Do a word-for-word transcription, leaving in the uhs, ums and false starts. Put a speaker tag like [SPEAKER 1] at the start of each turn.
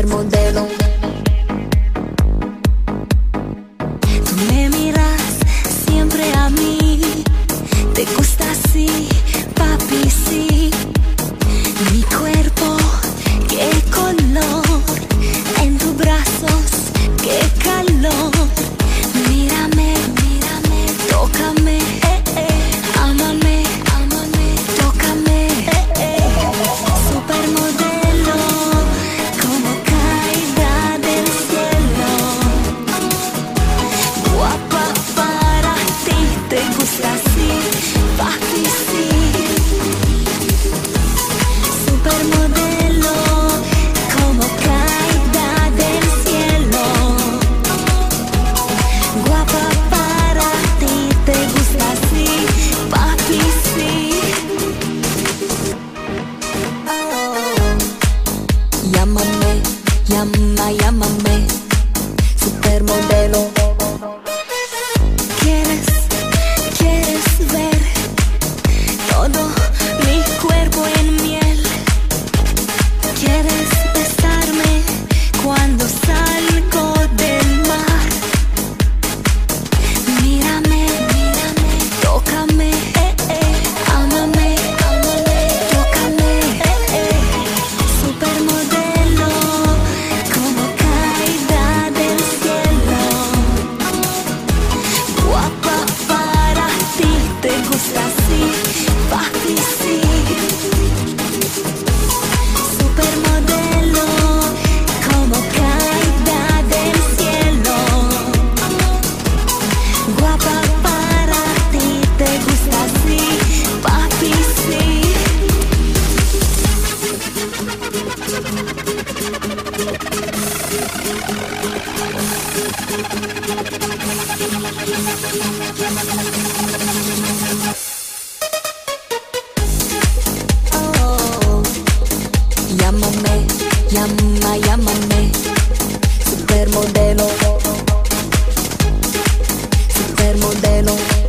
[SPEAKER 1] supermodelo. Tú me miras siempre a mí, te gusta así, papi, sí. Mi cuerpo, qué color, en tus brazos, qué calor. Mírame, mírame, tócame, eh, eh. Ámame, ámame, tócame, eh, eh. Supermodelo, como caída del cielo. Guapa para ti, te gusta así, papi, sí. Supermodelo, como caída del cielo. Guapa para ti, te gusta así, papi, sí. Oh. Llámame, llama, llámame, supermodelo. ¿Quieres, quieres ver todo mi cuerpo en miel? ¿Quieres besarme cuando salgo del mar? Mírame, mírame, tócame, eh, eh. Ámame, ámame, tócame, eh, eh. Supermodelo, como caída del cielo. Guapa para ti, te gusta así, papi, sí. Supermodelo, como caída del cielo. Guapa para ti, te gusta así, papi, sí. Oh. Llámame, llama, llámame, supermodelo, supermodelo.